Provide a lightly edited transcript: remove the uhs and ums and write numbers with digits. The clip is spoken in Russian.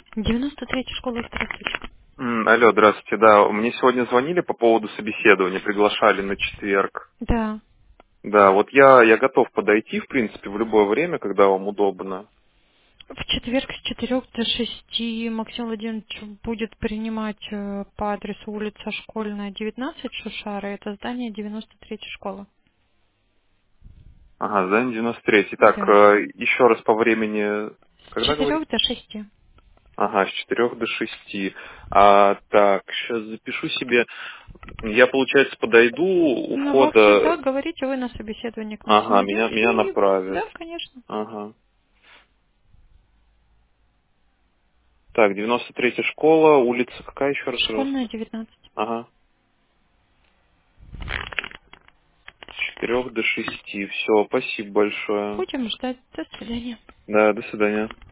93-я школа, здравствуйте. Алло, здравствуйте. Да, мне сегодня звонили по поводу собеседования, приглашали на четверг. Да. Да, вот я готов подойти, в принципе, в любое время, когда вам удобно. В четверг с 4 до 6 Максим Владимирович будет принимать по адресу улица Школьная, 19, Шушара. Это здание 93-й школы. Ага, здание 93. Так, Да. еще раз по времени, С когда говорите? 4 до 6. Ага, с 4 до 6. Так, сейчас запишу себе. Я, получается, подойду у Ну, в общем, входа. да, говорите вы на собеседование к Максиму Ага, меня Владимировичу. направят. Да, конечно. Ага. Так, 93-я школа, улица какая еще раз, Школьная, пожалуйста? 19. Ага. С 4 до 6. Все, спасибо большое. Будем ждать. До свидания. Да, до свидания.